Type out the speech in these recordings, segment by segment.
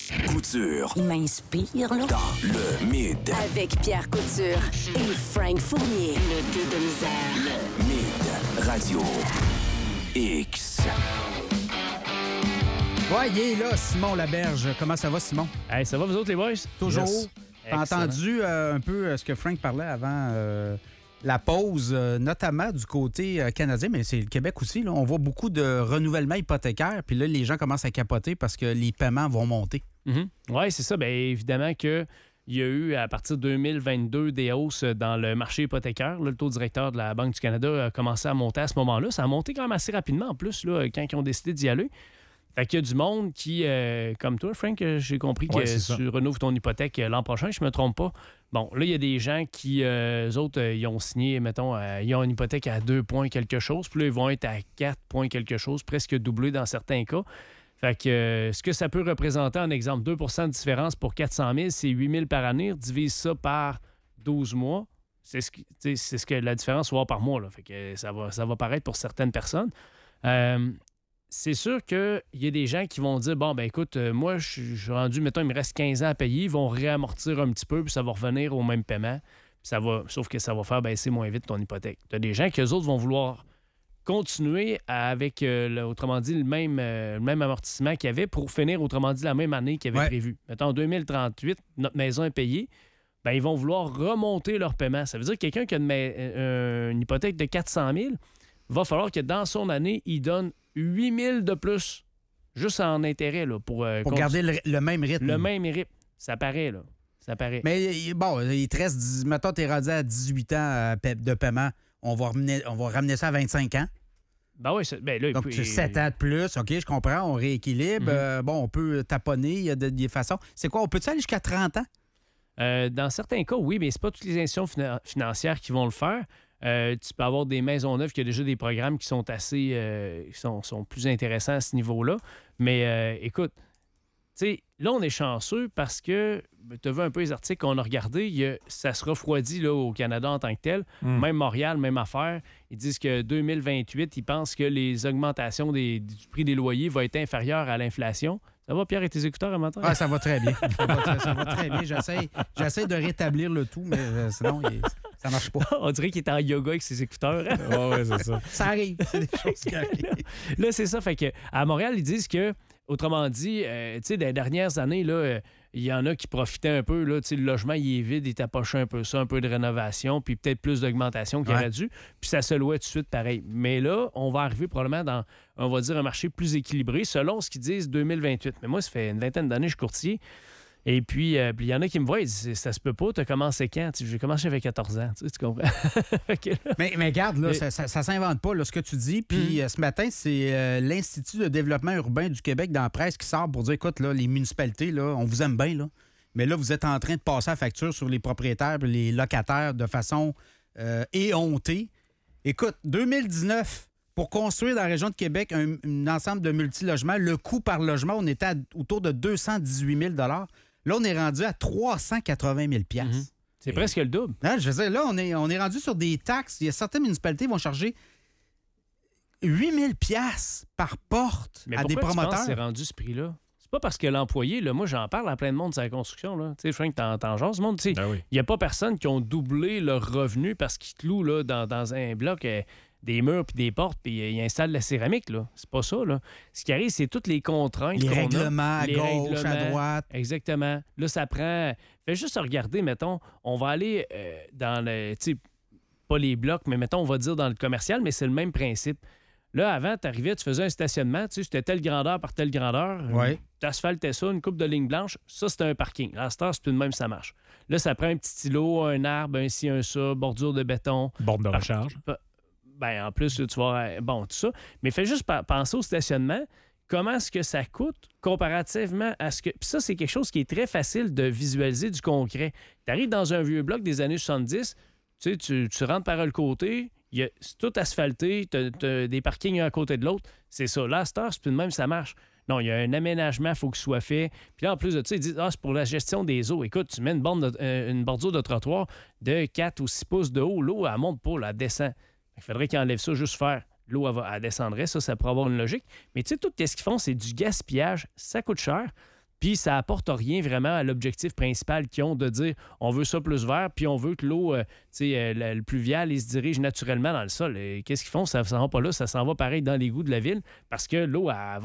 Couture. Il m'inspire, là. Dans le Mid. Avec Pierre Couture et Frank Fournier. Le deux de misère. Le Mid Radio X. Ouais, il est là, Simon Laberge. Comment ça va, Simon? Hey, ça va, vous autres, les boys? Toujours. Yes. T'as Excellent. entendu un peu ce que Frank parlait avant la pause, notamment du côté canadien, mais c'est le Québec aussi. Là. On voit beaucoup de renouvellement hypothécaire, puis là, les gens commencent à capoter parce que les paiements vont monter. Oui, c'est ça. Bien, évidemment qu'il y a eu, à partir de 2022, des hausses dans le marché hypothécaire. Là, le taux directeur de la Banque du Canada a commencé à monter à ce moment-là. Ça a monté quand même assez rapidement, en plus, là, quand ils ont décidé d'y aller. Fait qu'il y a du monde qui, comme toi, Frank, j'ai compris que tu renouves ton hypothèque l'an prochain, je me trompe pas. Bon, là, il y a des gens qui, eux autres, ils ont signé, mettons, ils ont une hypothèque à 2 points quelque chose, puis là, ils vont être à 4 points quelque chose, presque doublé dans certains cas. Fait que ce que ça peut représenter, en exemple, 2 % de différence pour 400 000, c'est 8 000 par année. Divise ça par 12 mois, c'est ce que la différence va avoir par mois. Là. Fait que ça va paraître pour certaines personnes. C'est sûr qu'il y a des gens qui vont dire, bon, ben écoute, moi, je suis rendu, mettons, il me reste 15 ans à payer, ils vont réamortir un petit peu, puis ça va revenir au même paiement. Puis sauf que ça va faire baisser moins vite ton hypothèque. Tu as des gens qui, eux autres, vont vouloir continuer avec, autrement dit, le même amortissement qu'il y avait pour finir, autrement dit, la même année qu'il y avait prévu. Mettons, en 2038, notre maison est payée, ben ils vont vouloir remonter leur paiement. Ça veut dire que quelqu'un qui a une hypothèque de 400 000, va falloir que dans son année, il donne 8 000 de plus, juste en intérêt, là, pour garder le même rythme. Le même rythme. Ça paraît, là. Ça paraît. Mais bon, il te reste, mettons, t'es rendu à 18 ans de paiement. On va ramener ça à 25 ans. Ben oui, là, donc, 7 ans de plus, OK, je comprends, on rééquilibre. Bon, on peut taponner, il y a des façons. C'est quoi, on peut-aller jusqu'à 30 ans? Dans certains cas, oui, mais c'est pas toutes les institutions financières qui vont le faire. Tu peux avoir des maisons neuves qui ont déjà des programmes qui sont assez sont plus intéressants à ce niveau-là. Mais écoute, tu sais, là, on est chanceux parce que tu as vu un peu les articles qu'on a regardés, ça se refroidit là, au Canada en tant que tel. Même Montréal, même affaire. Ils disent que 2028, ils pensent que les augmentations du prix des loyers vont être inférieures à l'inflation. Ça va, Pierre, et tes écouteurs un matin? Ah, ça va très bien. Ça va très bien. J'essaie de rétablir le tout, mais sinon, ça marche pas. On dirait qu'il est en yoga avec ses écouteurs. Oui, c'est ça. Ça arrive. C'est des choses qui arrivent. Là, c'est ça. Fait que à Montréal, ils disent que, autrement dit, tu sais, dans les dernières années, là, il y en a qui profitaient un peu. Là, le logement, il est vide, ils tapochaient un peu ça, un peu de rénovation, puis peut-être plus d'augmentation qu'il aurait dû. Puis ça se louait tout de suite pareil. Mais là, on va arriver probablement dans, on va dire, un marché plus équilibré, selon ce qu'ils disent 2028. Mais moi, ça fait une vingtaine d'années que je suis courtier. Et puis, il y en a qui me voient, ils disent, ça se peut pas, tu as commencé quand? J'ai commencé avec 14 ans, tu comprends? mais regarde, là, ça s'invente pas, là, ce que tu dis. Puis ce matin, c'est l'Institut de développement urbain du Québec dans la presse qui sort pour dire, écoute, là, les municipalités, là, on vous aime bien, là, mais là, vous êtes en train de passer la facture sur les propriétaires et les locataires de façon éhontée. Écoute, 2019, pour construire dans la région de Québec un ensemble de multilogements, le coût par logement, on était autour de 218 000 $. Là, on est rendu à 380 000 $. C'est presque le double. Là, je veux dire, là, on est rendu sur des taxes. Il y a certaines municipalités qui vont charger 8 000 $ par porte à des promoteurs. Mais pourquoi tu penses que c'est rendu ce prix-là? C'est pas parce que l'employé, là, moi, j'en parle à plein de monde sur la construction. Tu sais, Frank, t'en jases, ce monde. Il n'y a pas personne qui ont doublé leur revenu parce qu'ils te louent là, dans un bloc des murs puis des portes puis ils installent la céramique. Là. C'est pas ça. Là. Ce qui arrive, c'est toutes les contraintes. Les règlements à gauche, à droite. Exactement. Là, ça prend... Fais juste regarder, mettons, on va aller dans le... Tu sais, pas les blocs, mais mettons, on va dire dans le commercial, mais c'est le même principe. Là, avant, tu arrivais, tu faisais un stationnement, tu sais, c'était telle grandeur par telle grandeur. Tu asphaltais ça, une coupe de ligne blanche, ça, c'était un parking. À cette heure, c'est tout de même, ça marche. Là, ça prend un petit îlot, un arbre, un ci, un ça, bordure de béton. Borne de recharge. Ben, en plus, tu vas... Bon, tout ça. Mais fais juste penser au stationnement. Comment est-ce que ça coûte comparativement à ce que... Puis ça, c'est quelque chose qui est très facile de visualiser du concret. Tu arrives dans un vieux bloc des années 70, tu sais, tu rentres par le côté... C'est tout asphalté, t'as des parkings un à côté de l'autre. C'est ça. Là, à cette heure, c'est plus de même, ça marche. Non, il y a un aménagement, il faut qu'il soit fait. Puis là, en plus de ça, ils disent c'est pour la gestion des eaux. Écoute, tu mets une bordure de trottoir de 4 ou 6 pouces de haut. L'eau, elle monte pas, elle descend. Il faudrait qu'ils enlèvent ça, juste faire. L'eau, elle descendrait. Ça pourrait avoir une logique. Mais tu sais, tout ce qu'ils font, c'est du gaspillage. Ça coûte cher. Puis ça apporte rien vraiment à l'objectif principal qu'ils ont de dire on veut ça plus vert, puis on veut que l'eau le pluvial il se dirige naturellement dans le sol. Et qu'est-ce qu'ils font? Ça ne s'en va pas là, ça s'en va pareil dans l'égout de la ville parce que l'eau, elle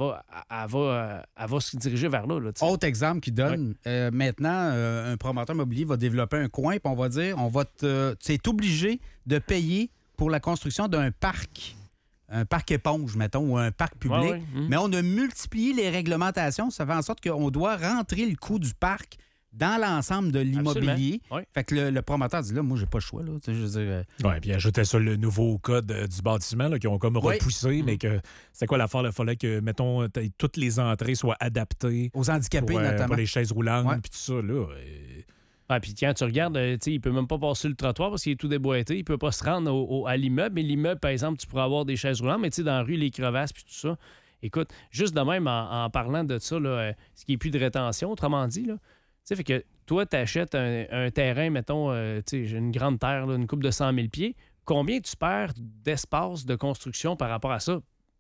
va se diriger vers là. Autre exemple qui donne, maintenant, un promoteur immobilier va développer un coin, puis on va dire tu es obligé de payer pour la construction d'un parc. Un parc éponge, mettons, ou un parc public. Mais on a multiplié les réglementations. Ça fait en sorte qu'on doit rentrer le coût du parc dans l'ensemble de l'immobilier. Fait que le promoteur dit là, moi, j'ai pas le choix. Là. Je veux dire, Oui, puis ajoutait ça le nouveau code du bâtiment là, qui ont comme repoussé, mais que c'est quoi l'affaire? Il fallait que, mettons, toutes les entrées soient adaptées. Aux handicapés, notamment. Pour les chaises roulantes, puis tout ça, là. Puis quand tu regardes, il peut même pas passer le trottoir parce qu'il est tout déboîté. Il peut pas se rendre à l'immeuble. Mais l'immeuble, par exemple, tu pourrais avoir des chaises roulantes, mais dans la rue, les crevasses puis tout ça. Écoute, juste de même, en parlant de ça, là, ce qui est plus de rétention, autrement dit, là, fait que toi, tu achètes un terrain, mettons, j'ai une grande terre, là, une coupe de 100 000 pieds. Combien tu perds d'espace de construction par rapport à ça?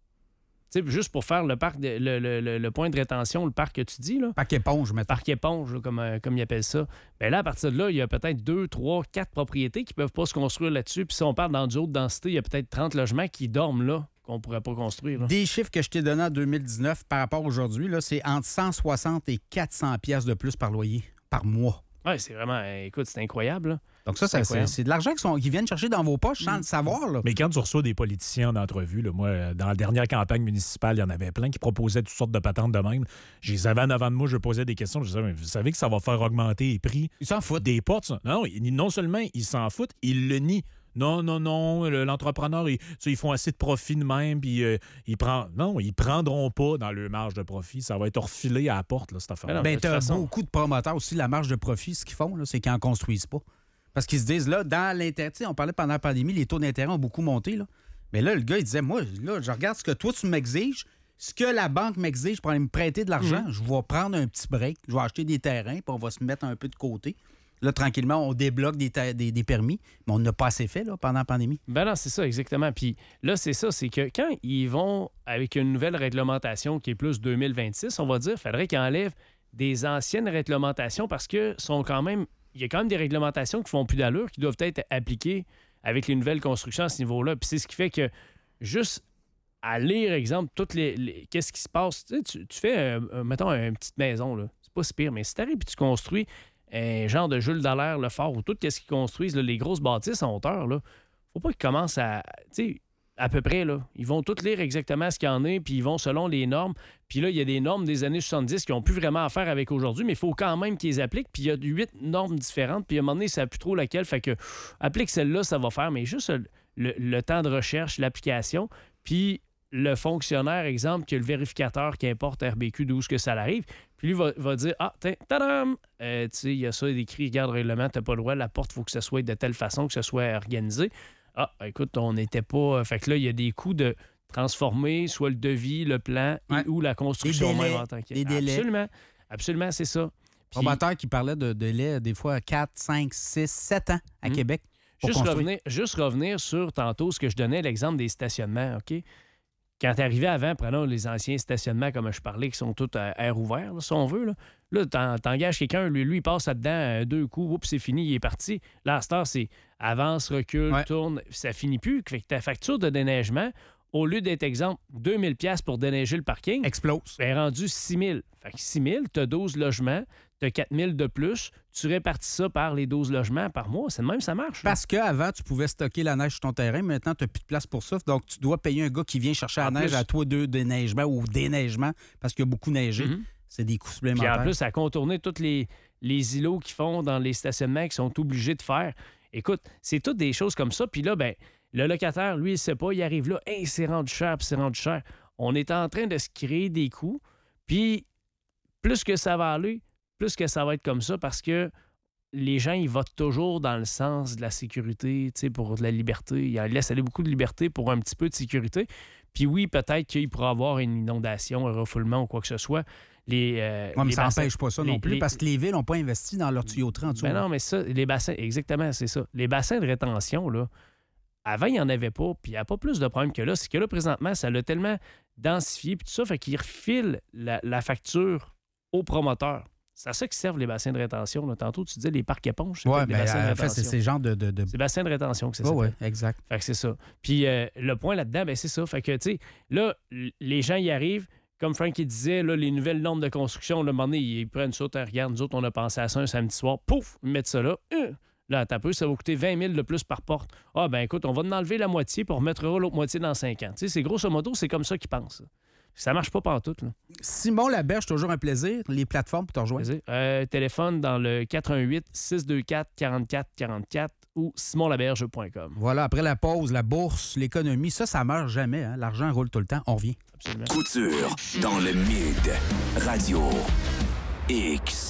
Juste pour faire le parc, le point de rétention, le parc que tu dis. Là, parc éponge, mettons. Parc éponge, là, comme ils appellent ça. Bien là, à partir de là, il y a peut-être 2, 3, 4 propriétés qui ne peuvent pas se construire là-dessus. Puis si on parle dans du haute densité, il y a peut-être 30 logements qui dorment là, qu'on ne pourrait pas construire. Là. Des chiffres que je t'ai donnés en 2019 par rapport à aujourd'hui, là, c'est entre 160 et 400 pièces de plus par loyer, par mois. Oui, c'est vraiment... Écoute, c'est incroyable. Là. Donc ça, c'est de l'argent qu'ils viennent chercher dans vos poches sans le savoir. Là. Mais quand tu reçois des politiciens en entrevue, là, moi, dans la dernière campagne municipale, il y en avait plein qui proposaient toutes sortes de patentes de même. Je les avais en avant de moi, je posais des questions. Je disais, mais vous savez que ça va faire augmenter les prix ils s'en foutent. Des portes? Ça. Non seulement ils s'en foutent, ils le nient. Non, l'entrepreneur, ils font assez de profit de même, puis ils prendront pas dans leur marge de profit. Ça va être refilé à la porte, là, cette affaire-là. Tu as beaucoup de promoteurs aussi, la marge de profit, ce qu'ils font, là, c'est qu'ils n'en construisent pas. Parce qu'ils se disent, là, dans l'intérêt, on parlait pendant la pandémie, les taux d'intérêt ont beaucoup monté, là. Mais là, le gars, il disait, moi, là, je regarde ce que toi, tu m'exiges, ce que la banque m'exige pour aller me prêter de l'argent, je vais prendre un petit break, je vais acheter des terrains, puis on va se mettre un peu de côté. Là, tranquillement, on débloque des permis, mais on n'a pas assez fait là, pendant la pandémie. Ben non, c'est ça, exactement. Puis là, c'est ça, c'est que quand ils vont avec une nouvelle réglementation qui est plus 2026, on va dire, il faudrait qu'ils enlèvent des anciennes réglementations parce que il y a quand même des réglementations qui font plus d'allure, qui doivent être appliquées avec les nouvelles constructions à ce niveau-là. Puis c'est ce qui fait que juste à lire, exemple, toutes qu'est-ce qui se passe, tu fais, mettons, une petite maison, là. C'est pas si pire, mais si t'arrives et tu construis un genre de Jules Dallaire, le fort, ou tout ce qu'ils construisent, là, les grosses bâtisses en hauteur, là, faut pas qu'ils commencent à peu près, là. Ils vont tous lire exactement ce qu'il y en a, puis ils vont selon les normes. Puis là, il y a des normes des années 70 qui n'ont plus vraiment à faire avec aujourd'hui, mais il faut quand même qu'ils les appliquent. Puis il y a 8 normes différentes, puis à un moment donné, ça ne sait plus trop laquelle. Fait que applique celle-là, ça va faire, mais juste le temps de recherche, l'application, puis le fonctionnaire, exemple, qui a le vérificateur qui importe RBQ d'où ce que ça arrive, puis lui va dire « Ah, tadam! Tu sais, il y a ça, écrit, regarde le règlement, tu n'as pas le droit, la porte, il faut que ça soit de telle façon, que ça soit organisé. » Ah, écoute, on n'était pas... Fait que là, il y a des coûts de transformer soit le devis, le plan ou la construction même en tant que... Des délais. Absolument, c'est ça. Puis, promoteur qui parlait de délais, des fois 4, 5, 6, 7 ans à Québec. Juste revenir sur tantôt ce que je donnais, l'exemple des stationnements, OK? Quand tu arrivais avant, prenons les anciens stationnements, comme je parlais, qui sont tous à air ouvert, là, si on veut. Là t'engages quelqu'un, lui, il passe là-dedans 2 coups, oups, c'est fini, il est parti. Là, à cette heure, c'est avance, recule, tourne, ça finit plus. Fait que ta facture de déneigement, au lieu d'être, exemple, 2000 $ pour déneiger le parking, explose. Elle est rendue 6000. Fait que 6000, tu as 12 logements, tu as 4000 de plus, tu répartis ça par les 12 logements par mois. C'est de même, ça marche. Parce qu'avant, tu pouvais stocker la neige sur ton terrain. Maintenant, tu n'as plus de place pour ça. Donc, tu dois payer un gars qui vient chercher la neige à toi de déneigement ou déneigement parce qu'il y a beaucoup neigé. C'est des coûts supplémentaires. Puis en plus, à contourner tous les îlots qu'ils font dans les stationnements qu'ils sont obligés de faire. Écoute, c'est toutes des choses comme ça. Puis là, ben le locataire, lui, il ne sait pas. Il arrive là, hey, c'est rendu cher, puis c'est rendu cher. On est en train de se créer des coûts. Puis plus que ça va aller, plus que ça va être comme ça parce que les gens, ils votent toujours dans le sens de la sécurité, pour de la liberté. Ils laissent aller beaucoup de liberté pour un petit peu de sécurité. Puis oui, peut-être qu'il pourra y avoir une inondation, un refoulement ou quoi que ce soit. Mais ça n'empêche pas ça non plus parce que les villes n'ont pas investi dans leur tuyauterie en dessous. Ben non, mais ça, les bassins, exactement, c'est ça. Les bassins de rétention, là, avant, il n'y en avait pas, puis il n'y a pas plus de problème que là. C'est que là, présentement, ça l'a tellement densifié, puis tout ça, fait qu'il refile la facture aux promoteurs. C'est à ça qu'ils servent les bassins de rétention. Là. Tantôt, tu disais les parcs éponges. C'est Oui, peut-être des bien, bassins de en fait, rétention. c'est ces genres de... C'est bassins de rétention que c'est Oui, ça. oui, exact. Fait que c'est ça. Puis le point là-dedans, ben c'est ça. Fait que, tu sais, là, les gens y arrivent. Comme Frank il disait, là, les nouvelles normes de construction, là, à un moment donné, ils prennent ça, regarde, nous autres, on a pensé à ça un samedi soir. Pouf! Ils mettent ça là. Là, t'as peu, ça va coûter 20 000 de plus par porte. Ah, ben écoute, on va en enlever la moitié pour remettre l'autre moitié dans 5 ans. Tu sais, c'est grosso modo, c'est comme ça qu'ils pensent. Ça marche pas pantoute, là. Simon Laberge, toujours un plaisir. Les plateformes pour te rejoindre. Téléphone dans le 418-624-4444 ou simonlaberge.com. Voilà, après la pause, la bourse, l'économie, ça meurt jamais. Hein? L'argent roule tout le temps. On revient. Absolument. Couture dans le Mid Radio X.